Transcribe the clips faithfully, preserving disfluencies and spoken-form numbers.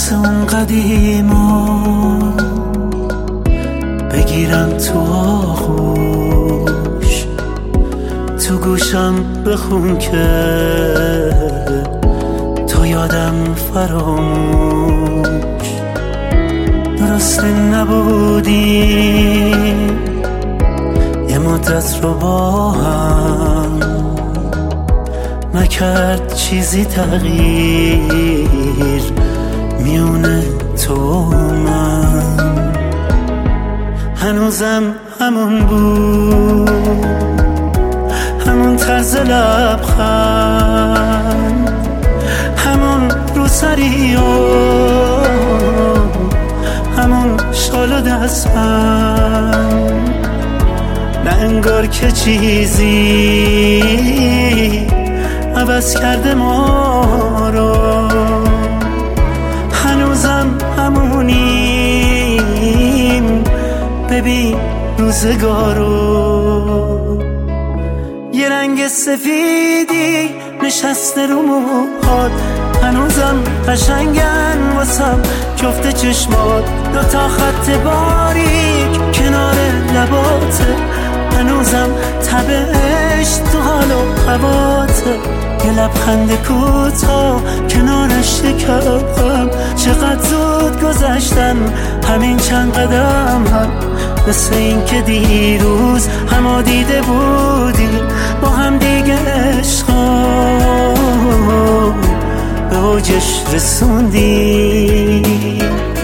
مثل اون قدیما بگیرم تو آغوش، تو گوشم بخون که تو یادم فراموش. درسته نبودیم یه مدت رو با هم، نکرد چیزی تغییر میونه تو و من. هنوزم همون بود، همون طرز لبخند، همون روسری و همون شال و دستبند. نه انگار که چیزی عوض کرده ما رو، هنوزم همونیم. ببین روزگارو، یه رنگ سفیدی نشسته رو موهات، هنوزم قشنگن واسم جفت چشمات. دو تا خط باریک کنار لباته، هنوزم تبش تو حال و هواته. یه لبخند کوتاه کنارش شکم، چقدر زود گذشتن همین چند قدم هم. مثل این که دیروز همو دیده بودیم با هم دیگه، عشقا به اوجش رسوندیم.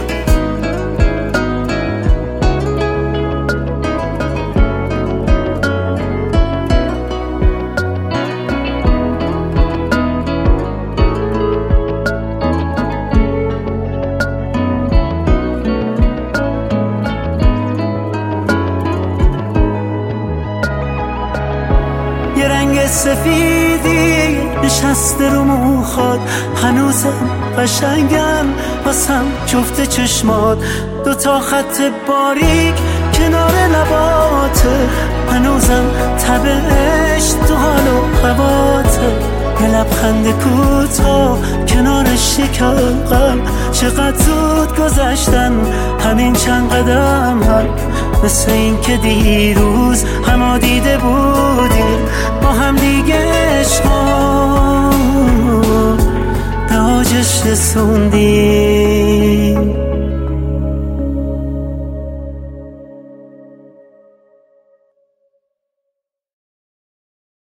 یه رنگ سفیدی نشسته رو موهات، هنوزم قشنگن واسم جفت چشمات. دو تا خط باریک کنار لباته، هنوزم تبش تو حال و هواته. یه لبخند کوتاه کنارش شکم، چقدر زود گذشتن همین چند قدم هم. مثل این که دیروز همو دیده بودیم با هم دیگه، عشقا به اوجش رسوندیم.